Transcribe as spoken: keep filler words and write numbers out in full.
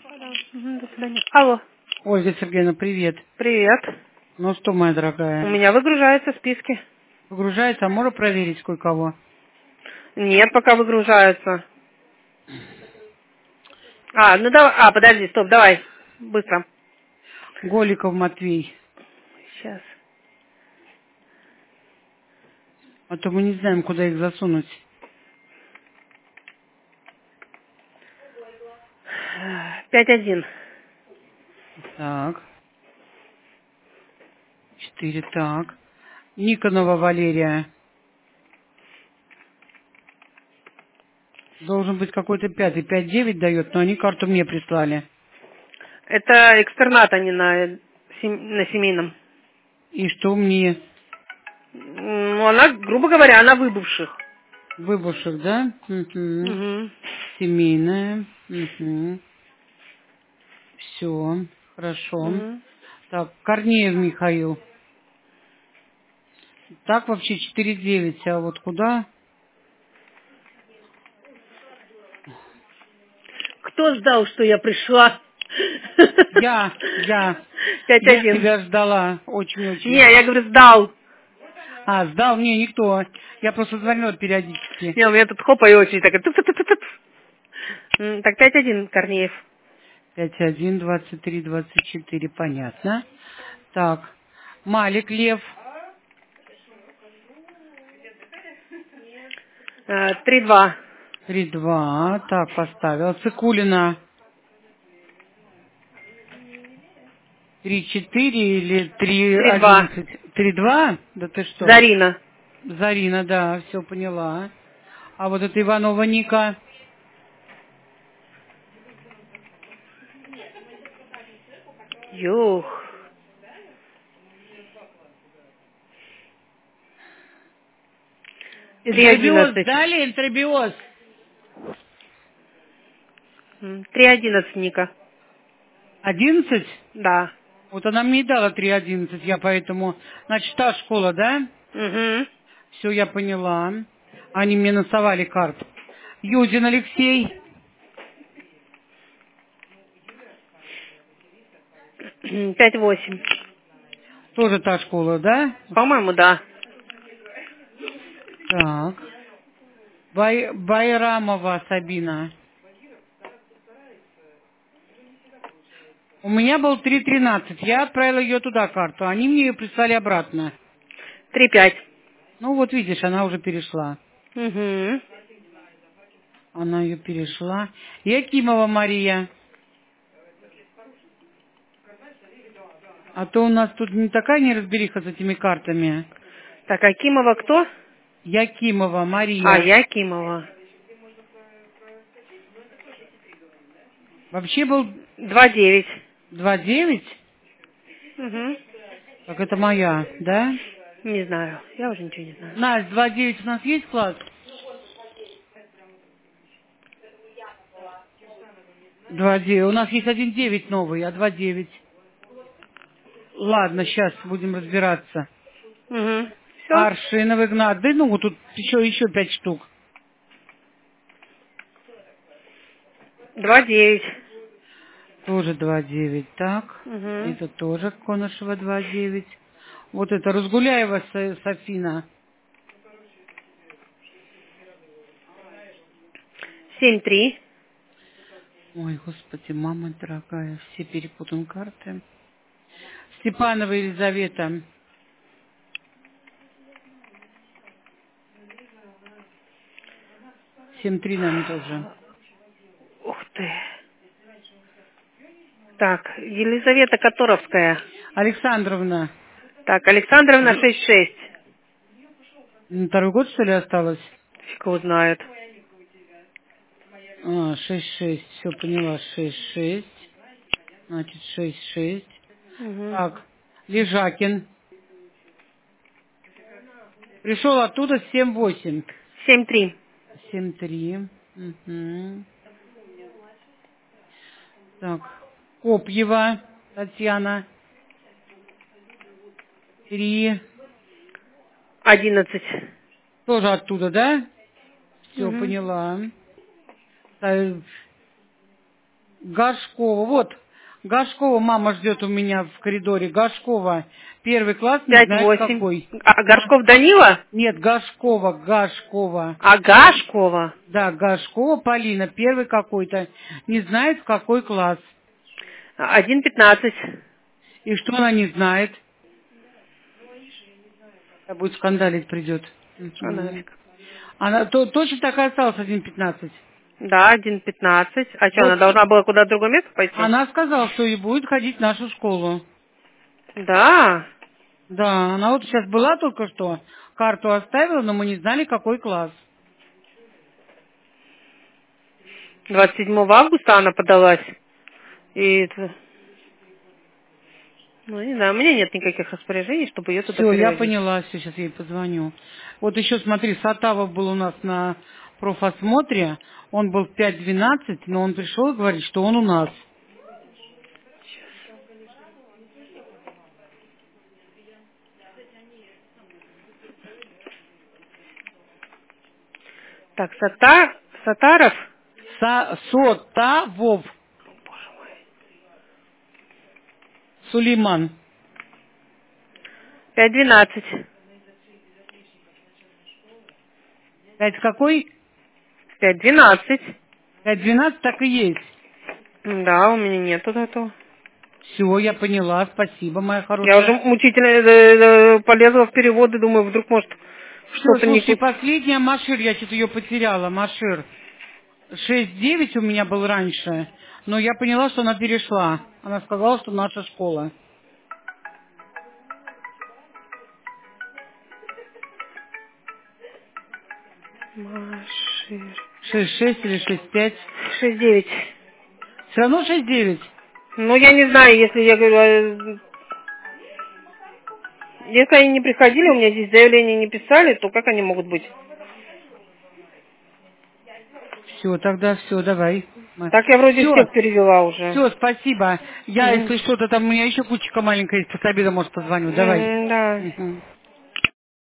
Да. Угу, до свидания. Алло. Ольга Сергеевна, привет. Привет. Ну что, моя У дорогая, меня выгружаются списки. выгружается, а можно проверить кое-кого? Нет, пока выгружаются. А, ну давай. А, подожди, стоп, давай. Быстро. Голиков Матвей. Сейчас. А то мы не знаем, куда их засунуть. Пять один. Так. Четыре, так. Никонова Валерия. Должен быть какой-то пятый. Пять девять дает, но они карту мне прислали. Это экстернат, а не на, сем- на семейном. И что мне? Ну, она, грубо говоря, она выбывших. Выбывших, да? Угу. Угу. Семейная. Угу. Все. Хорошо. Угу. Так, Корнеев Михаил. Так вообще четыре девять, а вот куда? Кто ждал, что я пришла? Я, я, Пять я один. тебя ждала Не, очень-очень. я говорю, сдал. А, сдал мне никто. Я просто звонила периодически. Не, у меня тут хопа и очень так. туп-туп-туп-туп. М, Так, пять один, Корнеев. пять один, двадцать три, двадцать четыре, понятно. Так, Малик Лев, Э, три два. три два, так, поставил. Цикулина, три четыре или три Три два. одиннадцать? три два? Да ты что? Зарина. Зарина, да, все поняла. А вот это Иванова Ника, Юх. Три энтеробиоз одиннадцать. дали, энтеробиоз? М, Три одиннадцать, Ника. одиннадцать? Да. Вот она мне и дала три одиннадцать, я поэтому... Значит, та школа, да? Угу. Все, я поняла. Они мне насовали карту. Юдин Алексей, Пять восемь. тоже та школа, да? По-моему, да. Так. Бай... Байрамова Сабина. У меня был три тринадцать. Я отправила ее туда карту. Они мне ее прислали обратно. Три пять. Ну вот видишь, она уже перешла. Угу. Она ее перешла. Якимова Мария. А то у нас тут не такая неразбериха с этими картами. Так, Акимова кто? Якимова А, Мария. Якимова. Вообще был Два девять. два девять. Угу. Так это моя, да? Не знаю. Я уже ничего не знаю. Настя, два девять у нас есть класс? два девять. У нас есть один девять новый, а два девять. Ладно, сейчас будем разбираться. Угу. Все? Аршинов Игнат. Да ну вот тут еще, еще пять штук. Два девять. Тоже два девять. Так. Угу. Это тоже Конышева два девять. Вот это Разгуляева Со- Софина. Семь три. Ой, господи, мама дорогая, все перепутан карты. Степанова Елизавета. семь три, наверное, тоже. Ух ты. Так, Елизавета Которовская. Александровна. Так, Александровна Ж- шесть шесть. На второй год, что ли, осталось? Фиг его знает. А, шесть шесть. Все, поняла. шесть шесть. Значит, шесть шесть. Угу. Так, Лежакин. Пришел оттуда семь восемь. Семь три. семь три. Угу. Так, Копьева Татьяна. три. Одиннадцать. Тоже оттуда, да? Все, Угу. поняла. Та- Гашкова. Вот. Гашкова мама ждет у меня в коридоре. Гашкова. Первый класс, не пять знает восемь. какой. А, Горшков Данила? Нет, Гашкова, Гашкова. А Гашкова? Да, Гашкова Полина, первый какой-то. Не знает, в какой класс. один пятнадцать. И что она не знает? Она будет скандалить, придет. А нафиг. Она то, точно так и осталась один пятнадцать. Да, один пятнадцать. А что, Вот. она должна была куда-то в другое место пойти? Она сказала, что и будет ходить в нашу школу. Да. Да, она вот сейчас была только что, карту оставила, но мы не знали, какой класс. двадцать седьмого августа она подалась. И это... Ну, не знаю, у меня нет никаких распоряжений, чтобы ее туда Все, я перевозить. поняла, все, сейчас я ей позвоню. Вот еще смотри, Сатавов был у нас на профосмотре, он был в пять двенадцать, но он пришел и говорит, что он у нас. Так, Сата... Сатаров? Са Сотавов. Сулейман. пять двенадцать. Пять какой? пять двенадцать. Пять двенадцать так и есть. Да, у меня нету этого. Все, я поняла, спасибо, моя Я хорошая. уже мучительно э, э, полезла в переводы, думаю, вдруг, может, Все, что-то не... слушай, последняя Машир, я что-то ее потеряла, Машир. шесть девять у меня был раньше, но я поняла, что она перешла. Она сказала, что наша школа. Машир. шесть шесть или шесть пять. шесть девять. Все равно шесть девять. Ну, я не знаю, если я говорю... э, Если они не приходили, у меня здесь заявление не писали, то как они могут быть? Все, тогда все, давай. Так я вроде Все, всех перевела уже. все, спасибо. Я, Мгм. если что-то там, у меня еще кучка маленькая есть, после обеда, может, позвоню. Давай. Мгм, да. Мгм.